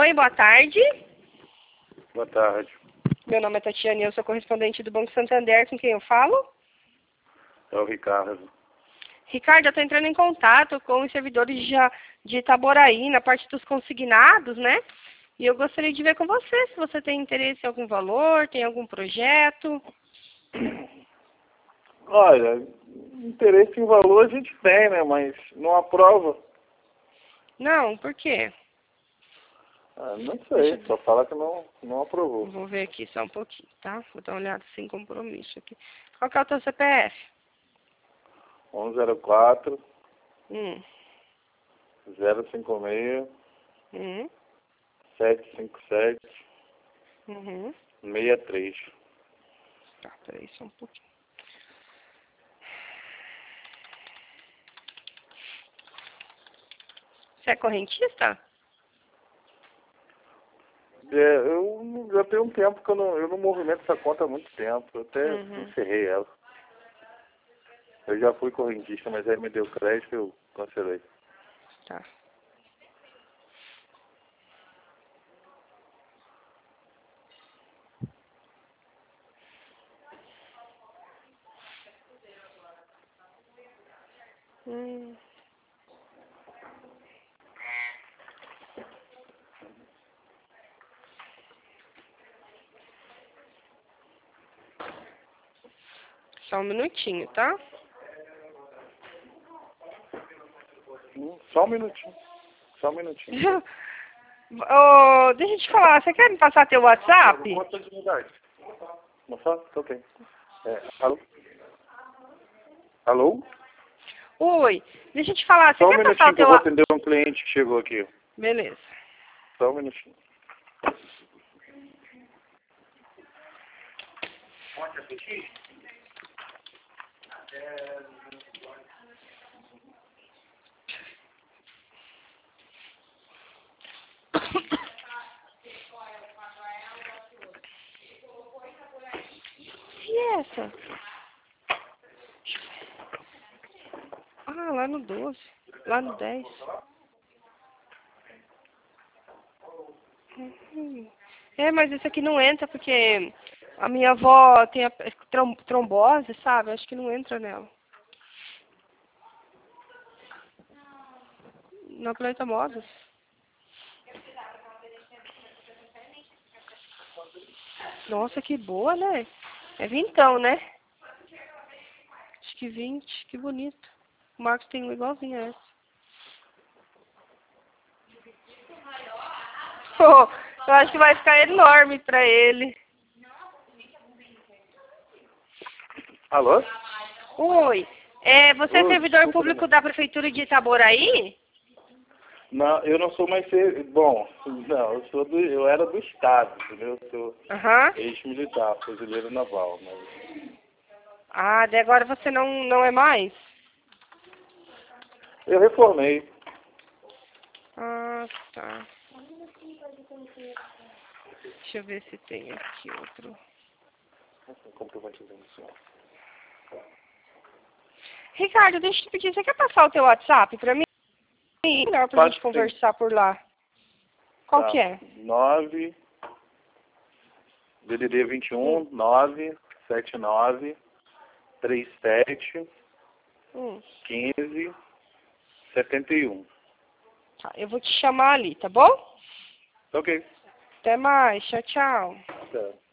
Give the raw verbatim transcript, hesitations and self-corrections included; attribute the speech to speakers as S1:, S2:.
S1: Oi, boa tarde.
S2: Boa tarde.
S1: Meu nome é Tatiane, eu sou correspondente do Banco Santander, com quem eu falo?
S2: É o Ricardo.
S1: Ricardo, eu estou entrando em contato com os servidores de, de Itaboraí, na parte dos consignados, né? E eu gostaria de ver com você se você tem interesse em algum valor, tem algum projeto.
S2: Olha, interesse em valor a gente tem, né? Mas não aprova.
S1: Não, por quê?
S2: Ah, não sei, só fala que não, não aprovou.
S1: Vou ver aqui só um pouquinho, tá? Vou dar uma olhada sem compromisso aqui. Qual que é o teu C P F?
S2: um zero quatro,
S1: Hum.
S2: zero cinco seis,
S1: Hum.
S2: sete cinco sete,
S1: Uhum.
S2: seis três.
S1: Tá, peraí só um pouquinho. Você é correntista?
S2: É, eu não- já tem um tempo que eu não, eu não movimento essa conta há muito tempo. Eu até
S1: Uhum.
S2: encerrei ela. Eu já fui correntista, mas aí me deu crédito e eu cancelei.
S1: Tá. Hum. Só um minutinho, tá?
S2: Hum, Só um minutinho. Só um minutinho.
S1: Ô, deixa eu te falar, você quer me passar teu WhatsApp?
S2: Quantas unidades? Não só? Então tem. É, alô? Alô?
S1: Oi, deixa eu te falar, você
S2: Só um
S1: quer passar
S2: minutinho
S1: o
S2: que eu
S1: teu
S2: vou
S1: WhatsApp?
S2: atender um cliente que chegou aqui.
S1: Beleza.
S2: Só um minutinho. Pode assistir?
S1: E essa? Ah, lá no doze. Lá no dez. Uhum. É, mas esse aqui não entra porque a minha avó tem a trom- trombose, sabe? Acho que não entra nela. Na Planeta Modas. Nossa, que boa, né? É vintão, né? Acho que vinte, que bonito. O Marcos tem um igualzinho a essa. Oh, eu acho que vai ficar enorme pra ele.
S2: Alô?
S1: Oi, é, você é
S2: Ô,
S1: servidor
S2: desculpa,
S1: público
S2: né?
S1: da Prefeitura de Itaboraí?
S2: Não, eu não sou mais ser... Bom, não, eu sou do... Eu era do Estado, entendeu? Eu sou
S1: Aham.
S2: ex-militar, fuzileiro naval, mas...
S1: Ah, daí agora você não, não é mais?
S2: Eu reformei.
S1: Ah, tá. Deixa eu ver se tem aqui outro.
S2: Comprovante de emissão.
S1: Ricardo, deixa eu te pedir, você quer passar o teu WhatsApp pra mim? Melhor pra
S2: Pode
S1: gente
S2: sim.
S1: conversar por lá. Qual
S2: Tá.
S1: que é?
S2: nove D D D vinte e um,
S1: Hum.
S2: nove sete nove três sete
S1: Hum.
S2: quinze setenta e um.
S1: Tá, eu vou te chamar ali, tá bom?
S2: Ok.
S1: Até mais, tchau, tchau.
S2: Tá.